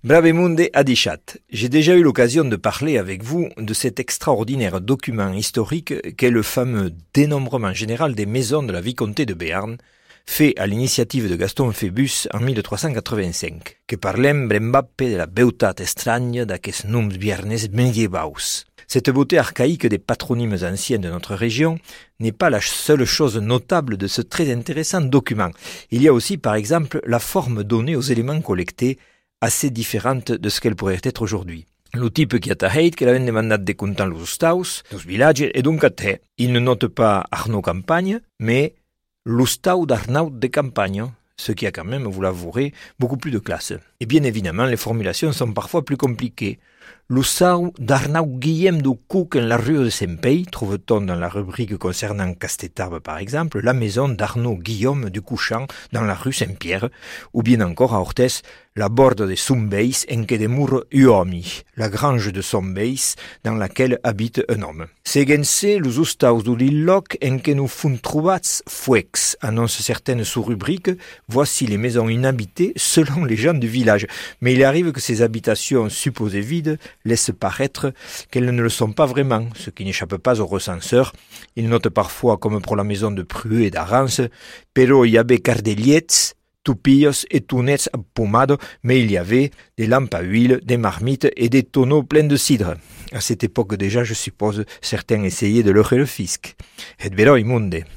Bravemunde Adichat. J'ai déjà eu l'occasion de parler avec vous de cet extraordinaire document historique qu'est le fameux dénombrement général des maisons de la vicomté de Béarn, fait à l'initiative de Gaston Phébus en 1385, que parlem brembappe de la beautat estranya d'aquests noms biernes medievaus. Cette beauté archaïque des patronymes anciens de notre région n'est pas la seule chose notable de ce très intéressant document. Il y a aussi, par exemple, la forme donnée aux éléments collectés, assez différente de ce qu'elle pourrait être aujourd'hui. Le type qui a taheit qu'elle avait demandé de compter los ustaus, los villages, et donc à te. Il ne note pas Arnaud Campagne, mais l'ustau d'Arnaud de Campagne, ce qui a quand même, vous l'avouerez, beaucoup plus de classe. Et bien évidemment, les formulations sont parfois plus compliquées. L'ustau d'Arnaud Guillem du Coq en la rue de Saint-Pey, trouve-t-on dans la rubrique concernant Castetarbe par exemple, la maison d'Arnaud Guillaume du Couchant dans la rue Saint-Pierre, ou bien encore à Orthez, la borde de Sombeis en que demure uomi, la grange de Sombeis dans laquelle habite un homme. Seguense los ustaus du Lilloc en que nous fun trobats fuex, annonce certaines sous-rubriques, voici les maisons inhabitées selon les gens du village. Mais il arrive que ces habitations supposées vides laissent paraître qu'elles ne le sont pas vraiment, ce qui n'échappe pas au recenseur. Il note parfois, comme pour la maison de Prueux et d'Arance, pero y avait cardeliets, tupillos et tunets pomado, mais il y avait des lampes à huile, des marmites et des tonneaux pleins de cidre. À cette époque déjà, je suppose, certains essayaient de leurrer le fisc. Et vero immunde.